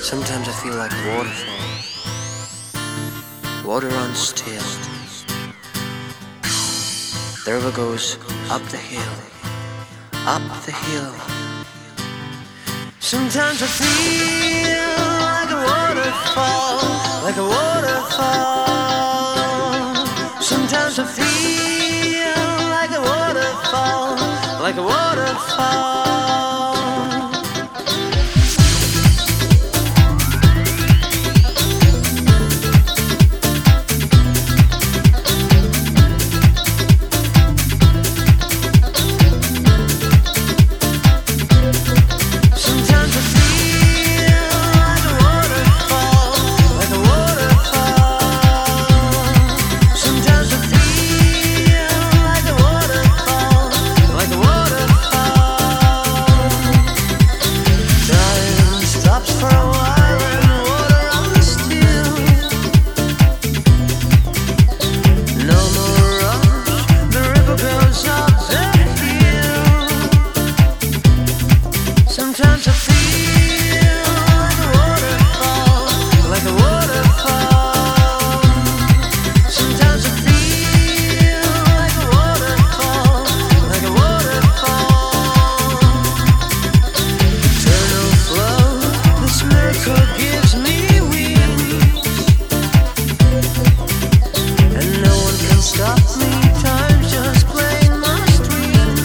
Sometimes I feel like a waterfall. Water runs still. The river goes up the hill, up the hill. Sometimes I feel like a waterfall, like a waterfall. Sometimes I feel like a waterfall, like a waterfall. Sometimes I feel like a waterfall, like a waterfall. Sometimes I feel like a waterfall, like a waterfall. Eternal flow, this miracle gives me wings, and no one can stop me. Time's just playing my strings.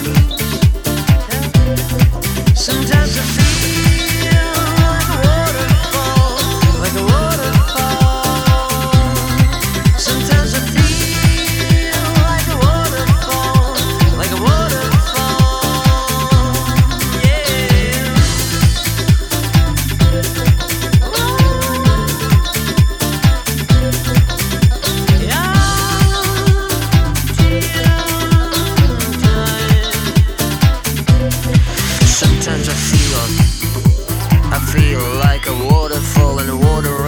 Sometimes I feel like a waterfall, like a waterfall. Sometimes I feel like a waterfall, like a waterfall. Yeah. Sometimes I feel like a waterfall and the water